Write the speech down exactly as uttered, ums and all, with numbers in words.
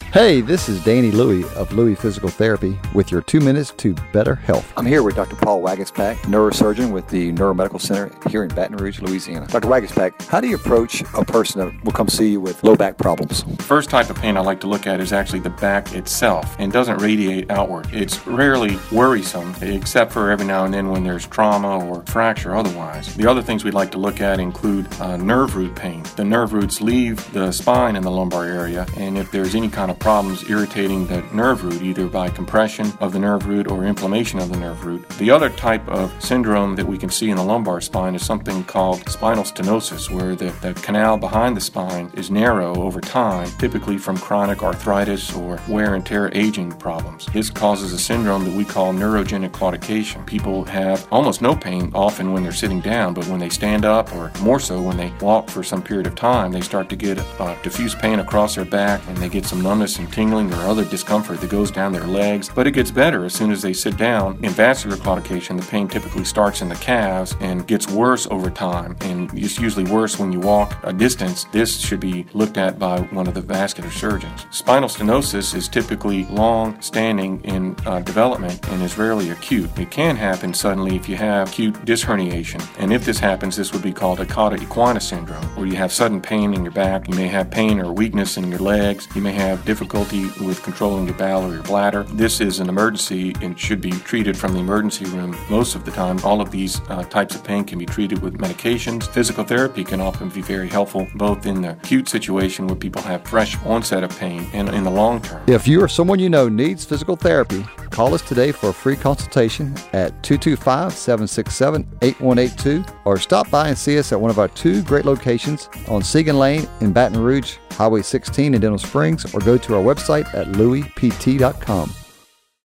Hey, this is Danny Louie of Louie Physical Therapy with your two minutes to better health. I'm here with Doctor Paul Wagenspack, neurosurgeon with the Neuromedical Center here in Baton Rouge, Louisiana. Doctor Wagenspack, how do you approach a person that will come see you with low back problems? The first type of pain I like to look at is actually the back itself and doesn't radiate outward. It's rarely worrisome, except for every now and then when there's trauma or fracture otherwise. The other things we'd like to look at include uh, nerve root pain. The nerve roots leave the spine in the lumbar area, and if there's any kind of problems irritating the nerve root, either by compression of the nerve root or inflammation of the nerve root. The other type of syndrome that we can see in the lumbar spine is something called spinal stenosis, where the, the canal behind the spine is narrow over time, typically from chronic arthritis or wear and tear aging problems. This causes a syndrome that we call neurogenic claudication. People have almost no pain often when they're sitting down, but when they stand up, or more so when they walk for some period of time, they start to get uh, diffuse pain across their back, and they get some numbness and tingling or other discomfort that goes down their legs. But it gets better as soon as they sit down. In vascular claudication, the pain typically starts in the calves and gets worse over time, and it's usually worse when you walk a distance. This should be looked at by one of the vascular surgeons. Spinal stenosis is typically long-standing in uh, development and is rarely acute. It can happen suddenly if you have acute disc herniation, and if this happens, this would be called a cauda equina syndrome, where you have sudden pain in your back. You may have pain or weakness in your legs. You may have difficulty with controlling your bowel or your bladder. This is an emergency and should be treated from the emergency room most of the time. All of these uh, types of pain can be treated with medications. Physical therapy can often be very helpful, both in the acute situation where people have fresh onset of pain and in the long term. If you or someone you know needs physical therapy, call us today for a free consultation at two two five, seven six seven, eight one eight two or stop by and see us at one of our two great locations on Segan Lane in Baton Rouge, Highway sixteen in Dental Springs, or go to our website at louis p t dot com.